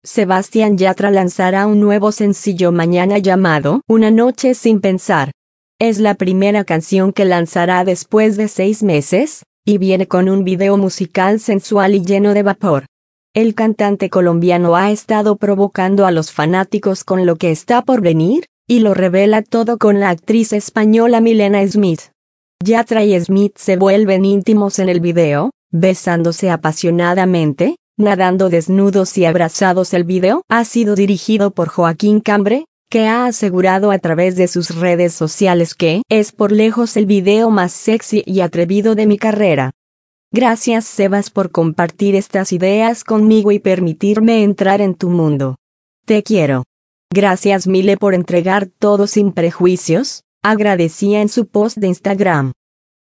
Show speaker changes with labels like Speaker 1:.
Speaker 1: Sebastián Yatra lanzará un nuevo sencillo mañana llamado Una noche sin pensar. Es la primera canción que lanzará después de 6 meses, y viene con un video musical sensual y lleno de vapor. El cantante colombiano ha estado provocando a los fanáticos con lo que está por venir, y lo revela todo con la actriz española Milena Smith. Yatra y Smith se vuelven íntimos en el video, besándose apasionadamente, nadando desnudos y abrazados. El video ha sido dirigido por Joaquín Cambre, que ha asegurado a través de sus redes sociales que es por lejos el video más sexy y atrevido de mi carrera. Gracias Sebas por compartir estas ideas conmigo y permitirme entrar en tu mundo. Te quiero. Gracias Mile por entregar todo sin prejuicios, agradecía en su post de Instagram.